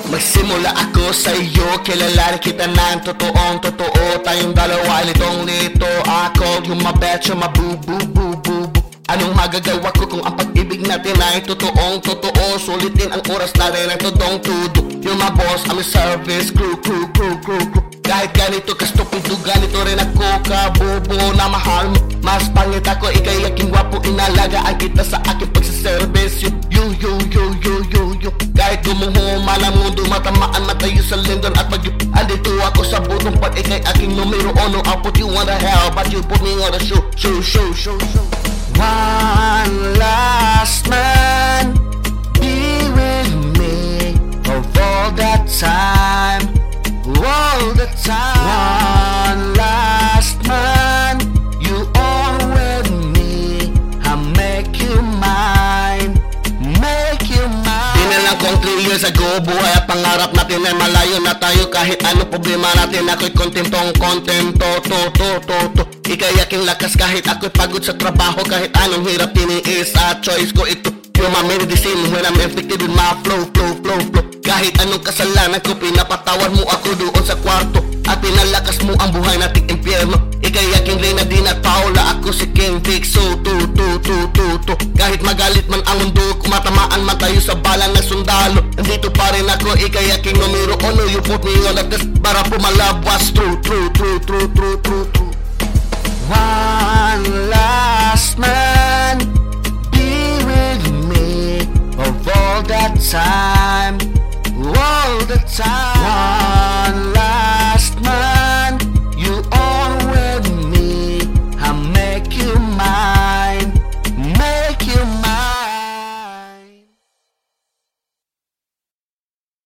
Magsimula ako sa iyo, kilala kita ng totoong totoo. Tayong dalawa, litong-lito. Ako, yung mabet, yung mabu-bu-bu-bu-bu. Anong magagawa ko kung ang pag-ibig natin ay totoong totoo? Sulitin ang oras natin ang todong tudo. Yung mga boss, I'm service crew. Kahit ganito ka-stupido, ganito rin ako kabobo na mahal mo. Mas pangit ako, ikay aking wapo, inalagaan kita sa aking pagsaservice. You kahit gumuho man ang mundo, matamaan matayo sa lindon at bagyo. Andito ako sa butong pag ikay aking numero uno. I'll put you on the hell, but you put me on the show. One last man, be with me for all that time, all the time. One last man, you all with me, I make you mine, make you mine. Pinalang kong 3 years ago, buhay at pangarap natin ay malayo na tayo. Kahit ano problema natin, ako'y kontento. Ika'y aking lakas kahit ako'y pagod sa trabaho. Kahit anong hirap tiniis at choice ko ito. You're my medicine when I'm inflicted with my flow. Kahit anong kasalanan ko, pinapatawad mo ako doon sa kwarto. At pinalakas mo ang buhay nating impyerno. Ika'y aking Reyna Dina Paula, ako si King Vic. Kahit magalit man ang mundo, kumatamaan man tayo sa balang na sundalo. Nandito pa rin ako, ika'y aking numero uno. You put me on the test para po my love was true. One last man, be with me of all that time, all the time.